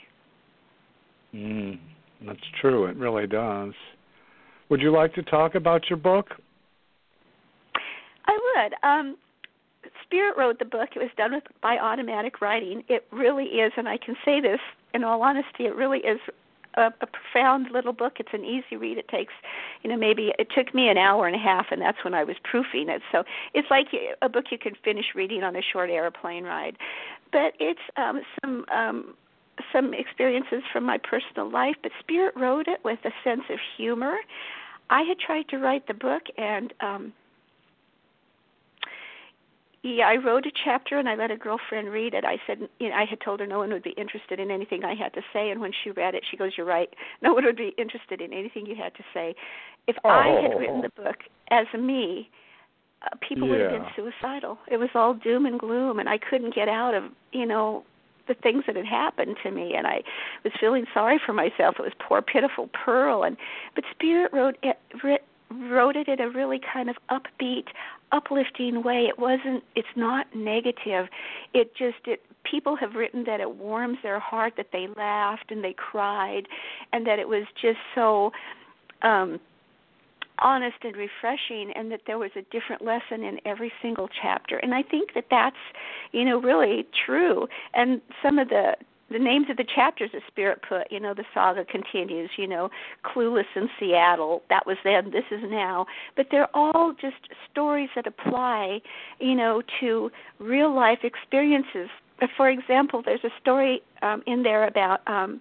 Mm, that's true. It really does. Would you like to talk about your book? I would. Um, Spirit wrote the book. It was done with, by automatic writing. It really is, and I can say this in all honesty, it really is a, a profound little book. It's an easy read. It takes, you know, maybe it took me an hour and a half, and that's when I was proofing it. So it's like a book you can finish reading on a short airplane ride. But it's um, some um, some experiences from my personal life. But Spirit wrote it with a sense of humor. I had tried to write the book, and um, yeah, I wrote a chapter, and I let a girlfriend read it. I said, you know, I had told her no one would be interested in anything I had to say, and when she read it, she goes, "You're right. No one would be interested in anything you had to say." If oh. I had written the book as a me, uh, people yeah. would have been suicidal. It was all doom and gloom, and I couldn't get out of, you know, the things that had happened to me, and I was feeling sorry for myself. It was poor, pitiful Pearl, and but Spirit wrote it, wrote it in a really kind of upbeat, uplifting way. It wasn't. It's not negative. It just. It, people have written that it warms their heart, that they laughed and they cried, and that it was just so um, honest and refreshing, and that there was a different lesson in every single chapter. And I think that that's, you know, really true. And some of the the names of the chapters that Spirit put, you know, the saga continues, you know, Clueless in Seattle, that was then, this is now. But they're all just stories that apply, you know, to real life experiences. For example, there's a story um, in there about um,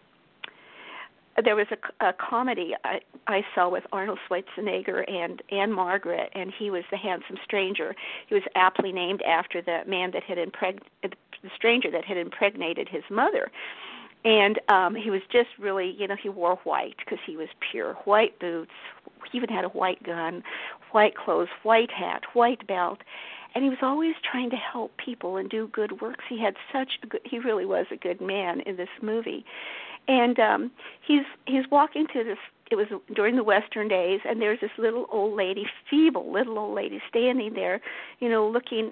there was a, a comedy I, I saw with Arnold Schwarzenegger and Anne Margaret, and he was the handsome stranger. He was aptly named after the man that had impreg- the stranger that had impregnated his mother. And um, he was just really, you know, he wore white because he was pure. White boots, he even had a white gun, white clothes, white hat, white belt. And he was always trying to help people and do good works. He had such a good, he really was a good man in this movie. And um, he's he's walking to this, it was during the Western days, and there's this little old lady, feeble little old lady, standing there, you know, looking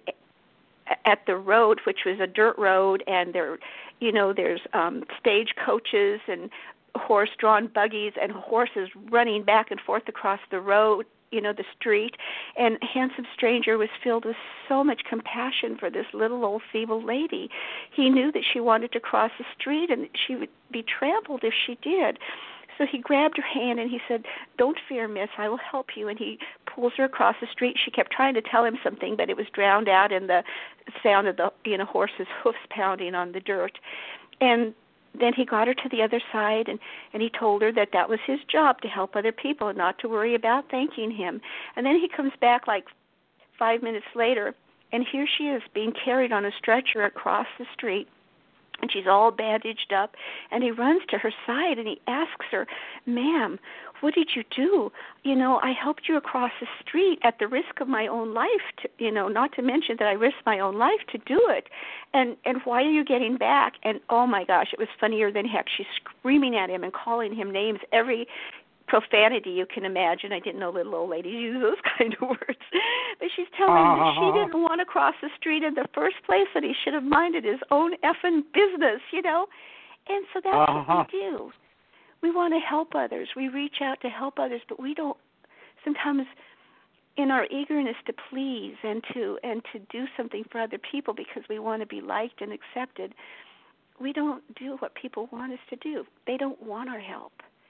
at the road, which was a dirt road, and there, you know, there's um, stage coaches and horse-drawn buggies and horses running back and forth across the road, you know, the street. And Handsome Stranger was filled with so much compassion for this little old feeble lady. He knew that she wanted to cross the street and she would be trampled if she did. So he grabbed her hand and he said, "Don't fear, miss, I will help you." And he pulls her across the street. She kept trying to tell him something, but it was drowned out in the sound of the, you know, horse's hoofs pounding on the dirt. And then he got her to the other side, and, and he told her that that was his job, to help other people and not to worry about thanking him. And then he comes back like five minutes later, and here she is being carried on a stretcher across the street. And she's all bandaged up, and he runs to her side, and he asks her, "Ma'am, what did you do? You know, I helped you across the street at the risk of my own life, to, you know, not to mention that I risked my own life to do it. And, and why are you getting back?" And, oh, my gosh, it was funnier than heck. She's screaming at him and calling him names, every profanity you can imagine. I didn't know little old ladies use those kind of words. But she's telling him that she didn't want to cross the street in the first place, that he should have minded his own effing business, you know. And so that's uh-huh. what we do. We want to help others. We reach out to help others, but we don't sometimes, in our eagerness to please and to and to do something for other people because we want to be liked and accepted, we don't do what people want us to do. They don't want our help.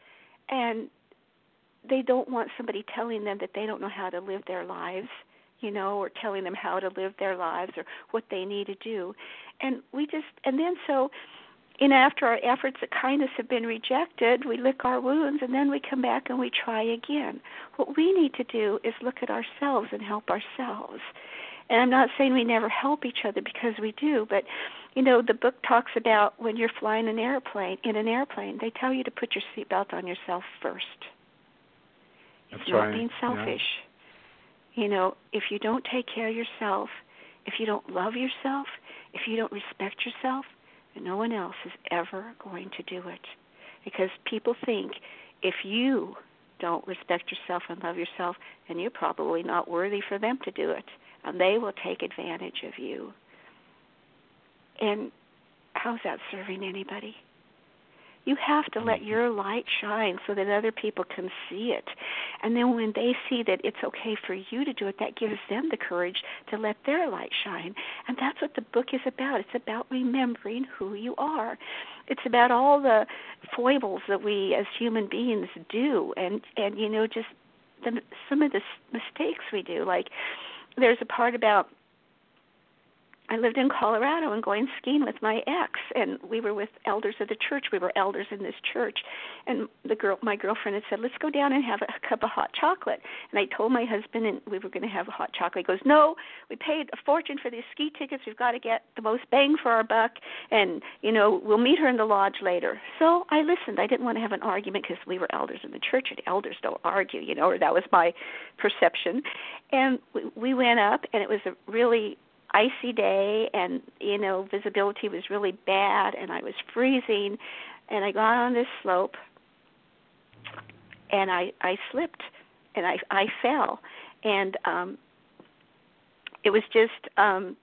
And they don't want somebody telling them that they don't know how to live their lives, you know, or telling them how to live their lives or what they need to do. And we just, and then so, you know, after our efforts at kindness have been rejected, we lick our wounds, and then we come back and we try again. What we need to do is look at ourselves and help ourselves. And I'm not saying we never help each other, because we do, but, you know, the book talks about when you're flying an airplane, in an airplane, they tell you to put your seatbelt on yourself first. It's That's not right. being selfish. Yeah. You know, if you don't take care of yourself, if you don't love yourself, if you don't respect yourself, no one else is ever going to do it. Because people think if you don't respect yourself and love yourself, then you're probably not worthy for them to do it. And they will take advantage of you. And how's that serving anybody? You have to let your light shine so that other people can see it. And then when they see that it's okay for you to do it, that gives them the courage to let their light shine. And that's what the book is about. It's about remembering who you are. It's about all the foibles that we as human beings do, and, and you know, just the, some of the mistakes we do. Like there's a part about I lived in Colorado and going skiing with my ex, and we were with elders of the church. We were elders in this church, and the girl, my girlfriend had said, let's go down and have a cup of hot chocolate. And I told my husband, and we were going to have a hot chocolate. He goes, no, we paid a fortune for these ski tickets. We've got to get the most bang for our buck, and, you know, we'll meet her in the lodge later. So I listened. I didn't want to have an argument because we were elders in the church, and elders don't argue, you know, or that was my perception. And we, we went up, and it was a really icy day, and you know, visibility was really bad, and I was freezing, and I got on this slope, and I I slipped, and I I fell, and um, it was just um,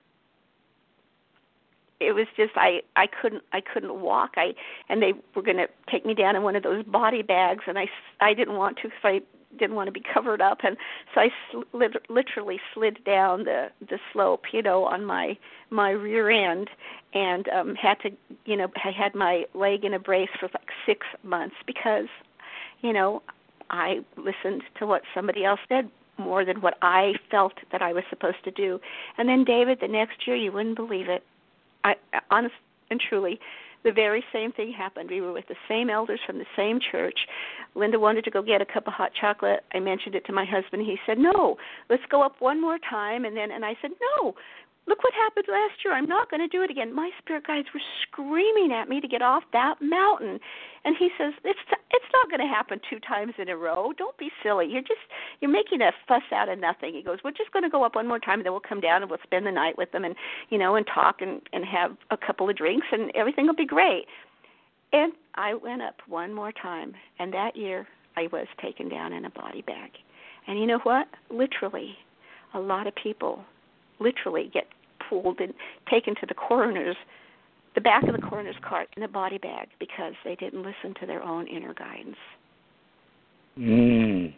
it was just I I couldn't I couldn't walk. I and they were going to take me down in one of those body bags, and I I didn't want to, so I didn't want to be covered up, and so I slid, literally slid down the the slope, you know, on my my rear end, and um had to, you know, I had my leg in a brace for like six months because, you know, I listened to what somebody else said more than what I felt that I was supposed to do. And then, David, the next year, you wouldn't believe it, I honest and truly, the very same thing happened. We were with the same elders from the same church. Linda wanted to go get a cup of hot chocolate. I mentioned it to my husband. He said, no, let's go up one more time. And then, and I said, no, look what happened last year. I'm not going to do it again. My spirit guides were screaming at me to get off that mountain. And he says, it's it's not going to happen two times in a row. Don't be silly. You're just, you're making a fuss out of nothing. He goes, we're just going to go up one more time, and then we'll come down and we'll spend the night with them and, you know, and talk and, and have a couple of drinks, and everything will be great. And I went up one more time, and that year I was taken down in a body bag. And you know what? Literally, a lot of people literally get pulled and taken to the coroner's, the back of the coroner's cart in a body bag because they didn't listen to their own inner guidance. Mm.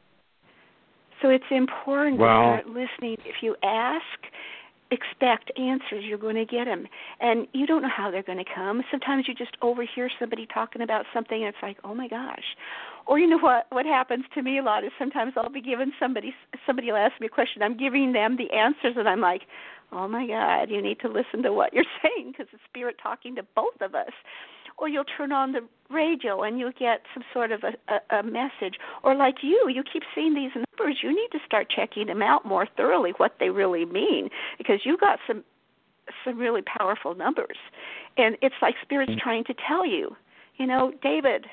So it's important well, to start listening. If you ask, expect answers. You're going to get them. And you don't know how they're going to come. Sometimes you just overhear somebody talking about something, and it's like, oh, my gosh. Or you know what what happens to me a lot is sometimes I'll be giving somebody, somebody will ask me a question. I'm giving them the answers, and I'm like, oh, my God, you need to listen to what you're saying because it's spirit talking to both of us. Or you'll turn on the radio and you'll get some sort of a, a, a message. Or like you, you keep seeing these numbers. You need to start checking them out more thoroughly, what they really mean, because you got some some really powerful numbers. And it's like spirit's trying to tell you, you know, David,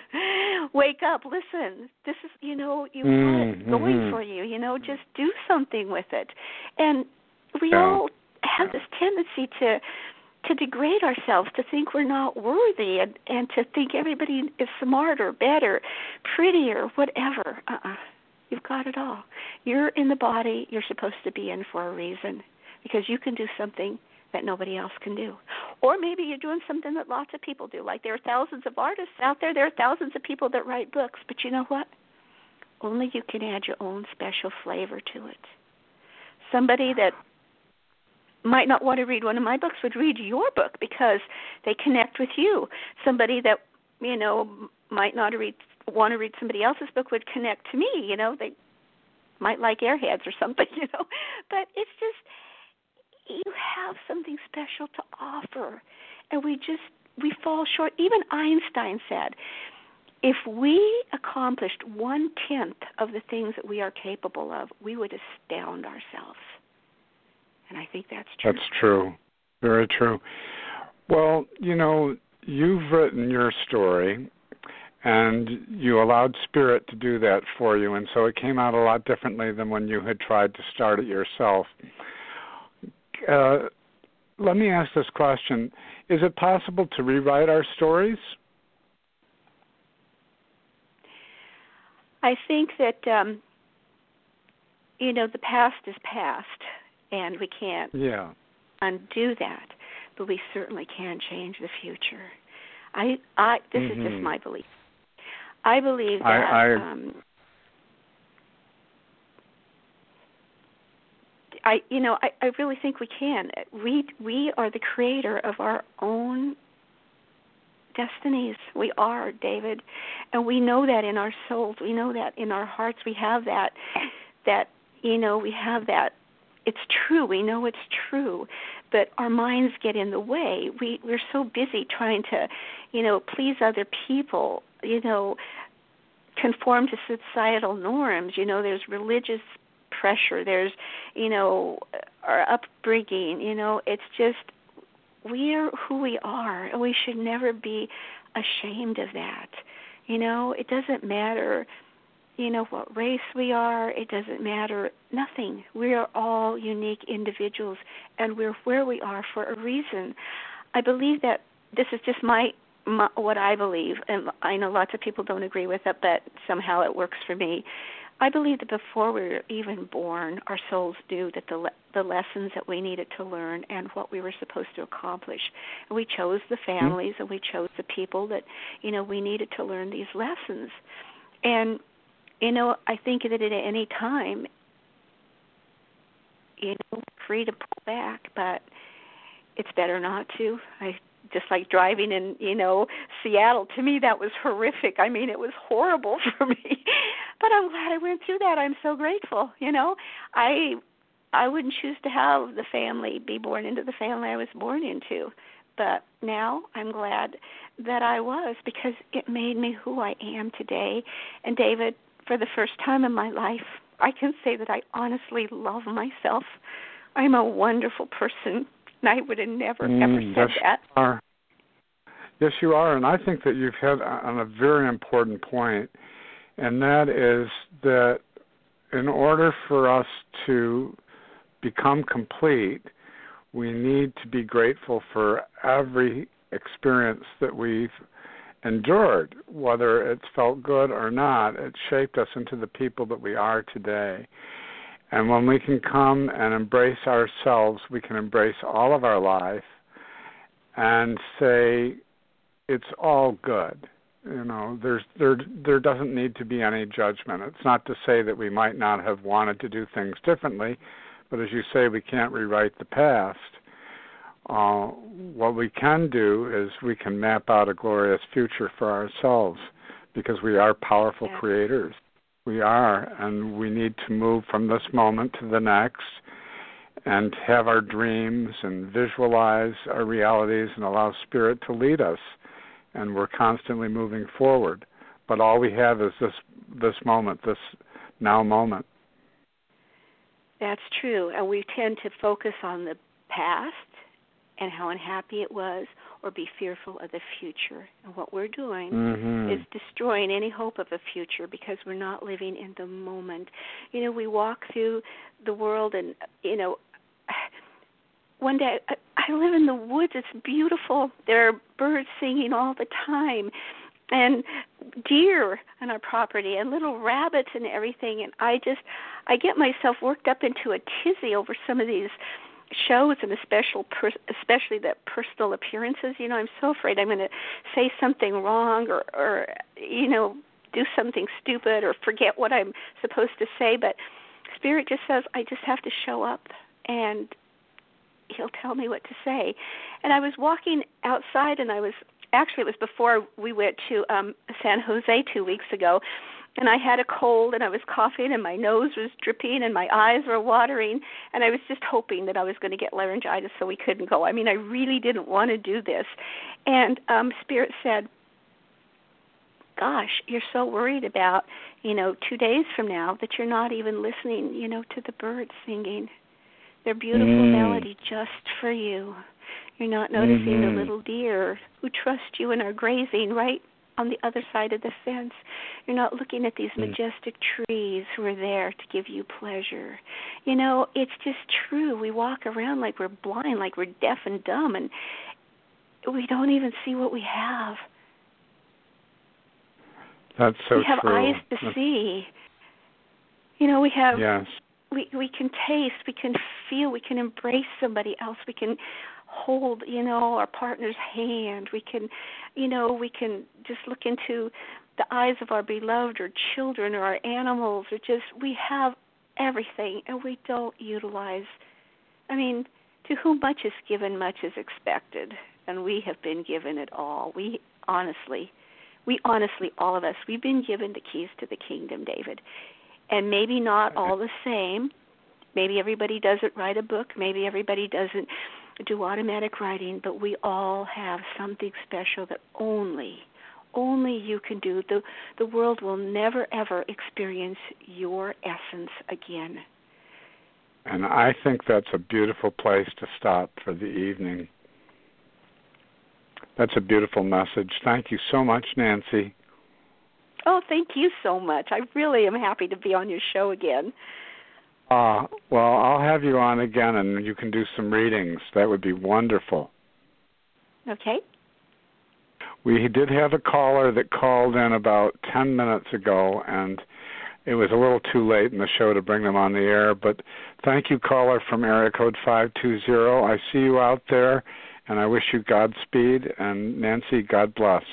wake up, listen. This is, you know, you've got it going for you. You know, just do something with it. And we yeah. all have this tendency to to degrade ourselves, to think we're not worthy, and, and to think everybody is smarter, better, prettier, whatever. Uh-uh. You've got it all. You're in the body you're supposed to be in for a reason, because you can do something that nobody else can do. Or maybe you're doing something that lots of people do. Like there are thousands of artists out there. There are thousands of people that write books. But you know what? Only you can add your own special flavor to it. Somebody that might not want to read one of my books would read your book because they connect with you. Somebody that, you know, might not read, want to read somebody else's book would connect to me. You know, they might like Airheads or something, you know. But it's just, you have something special to offer. And we just, we fall short. Even Einstein said, if we accomplished one-tenth of the things that we are capable of, we would astound ourselves. And I think that's true. That's true. Very true. Well, you know, you've written your story, and you allowed Spirit to do that for you, and so it came out a lot differently than when you had tried to start it yourself. Uh, let me ask this question. Is it possible to rewrite our stories? I think that, um, you know, the past is past. And we can't yeah. undo that, but we certainly can change the future. I, I this mm-hmm. is just my belief. I believe that. I, I, um, I, you know, I, I really think we can. We we are the creator of our own destinies. We are, David, and we know that in our souls. We know that in our hearts. We have that. That you know, we have that. It's true. We know it's true, but our minds get in the way. We we're so busy trying to, you know, please other people. You know, conform to societal norms. You know, there's religious pressure, there's, you know, our upbringing, you know, it's just, we're who we are, and we should never be ashamed of that. You know, it doesn't matter, you know, what race we are, it doesn't matter, nothing. We are all unique individuals, and we're where we are for a reason. I believe that this is just my, my what I believe, and I know lots of people don't agree with it, but somehow it works for me. I believe that before we were even born, our souls knew that the le- the lessons that we needed to learn and what we were supposed to accomplish. And we chose the families mm-hmm. and we chose the people that, you know, we needed to learn these lessons. And, you know, I think that at any time, you know, free to pull back, but it's better not to. I just like driving in, you know, Seattle, to me that was horrific. I mean, it was horrible for me. But I'm glad I went through that. I'm so grateful, you know. I I wouldn't choose to have the family, be born into the family I was born into. But now I'm glad that I was, because it made me who I am today. And David, for the first time in my life, I can say that I honestly love myself. I'm a wonderful person, and I would have never, mm, ever said yes, that. You are. Yes, you are, and I think that you've hit on a very important point, and that is that in order for us to become complete, we need to be grateful for every experience that we've endured, whether it's felt good or not. It shaped us into the people that we are today. And when we can come and embrace ourselves, we can embrace all of our life and say, it's all good. You know, there's there there doesn't need to be any judgment. It's not to say that we might not have wanted to do things differently, but as you say, we can't rewrite the past. Uh, what we can do is we can map out a glorious future for ourselves, because we are powerful yeah. creators. We are, and we need to move from this moment to the next and have our dreams and visualize our realities and allow Spirit to lead us. And we're constantly moving forward. But all we have is this this moment, this now moment. That's true. And we tend to focus on the past and how unhappy it was, or be fearful of the future. And what we're doing mm-hmm. is destroying any hope of a future, because we're not living in the moment. You know, we walk through the world and, you know, one day, I, I live in the woods. It's beautiful. There are birds singing all the time, and deer on our property, and little rabbits and everything. And I just, I get myself worked up into a tizzy over some of these shows, and especially, especially the personal appearances. You know, I'm so afraid I'm going to say something wrong, or, or, you know, do something stupid, or forget what I'm supposed to say. But Spirit just says I just have to show up, and He'll tell me what to say. And I was walking outside, and I was, actually it was before we went to um, San Jose two weeks ago, and I had a cold, and I was coughing, and my nose was dripping, and my eyes were watering, and I was just hoping that I was going to get laryngitis so we couldn't go. I mean, I really didn't want to do this. And um, Spirit said, gosh, you're so worried about, you know, two days from now that you're not even listening, you know, to the birds singing their beautiful mm. melody just for you. You're not noticing mm-hmm. the little deer who trust you and are grazing right on the other side of the fence. You're not looking at these majestic trees who are there to give you pleasure. You know, it's just true. We walk around like we're blind, like we're deaf and dumb, and we don't even see what we have. That's so true. We have true. eyes to That's... see. You know, we have... Yes. We we can taste, we can feel, we can embrace somebody else, we can hold, you know, our partner's hand. We can, you know, we can just look into the eyes of our beloved or children or our animals, or just, we have everything and we don't utilize. I mean, to whom much is given, much is expected, and we have been given it all. We honestly, we honestly, all of us, we've been given the keys to the kingdom, David, and maybe not all the same. Maybe everybody doesn't write a book. Maybe everybody doesn't do automatic writing, but we all have something special that only, only you can do. The, the world will never, ever experience your essence again. And I think that's a beautiful place to stop for the evening. That's a beautiful message. Thank you so much, Nancy. Oh, thank you so much. I really am happy to be on your show again. Uh, well, I'll have you on again, and you can do some readings. That would be wonderful. Okay. We did have a caller that called in about ten minutes ago, and it was a little too late in the show to bring them on the air, but thank you, caller from area code five two zero. I see you out there, and I wish you Godspeed, and Nancy, God bless.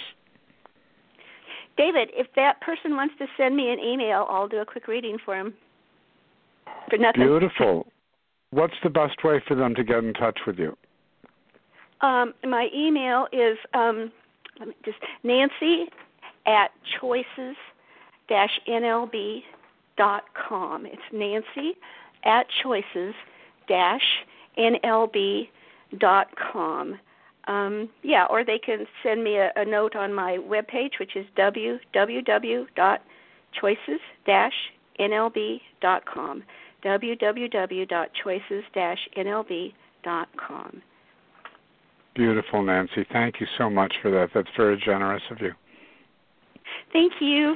David, if that person wants to send me an email, I'll do a quick reading for him. For nothing. Beautiful. What's the best way for them to get in touch with you? Um, my email is um, let me just Nancy at choices dash N L B dot com. It's Nancy at choices dash N L B dot com. Um, yeah, or they can send me a, a note on my webpage, which is w w w dot choices dash N L B dot com. w w w dot choices dash N L B dot com. Beautiful, Nancy. Thank you so much for that. That's very generous of you. Thank you.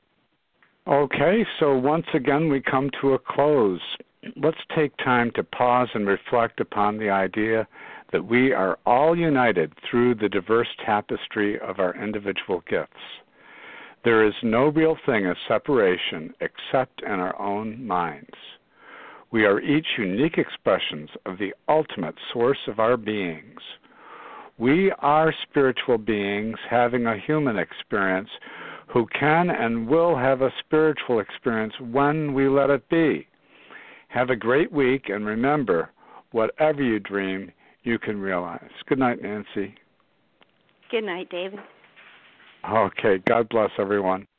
Okay, so once again we come to a close. Let's take time to pause and reflect upon the idea that we are all united through the diverse tapestry of our individual gifts. There is no real thing as separation except in our own minds. We are each unique expressions of the ultimate source of our beings. We are spiritual beings having a human experience who can and will have a spiritual experience when we let it be. Have a great week, and remember, whatever you dream, you can realize. Good night, Nancy. Good night, David. Okay, God bless everyone.